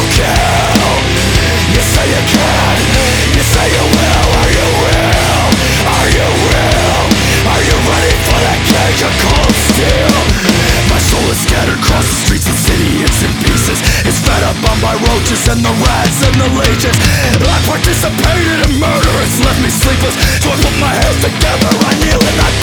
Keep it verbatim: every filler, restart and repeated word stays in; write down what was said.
kill. You say you can, you say you will. Are you real? Are you real? Are you ready for that cage of cold steel? My soul is scattered across the streets of the city. It's in pieces. It's fed up on my roaches and the rats and the leeches. I participated in murder. It's left me sleepless. So I put my hands together. I kneel and I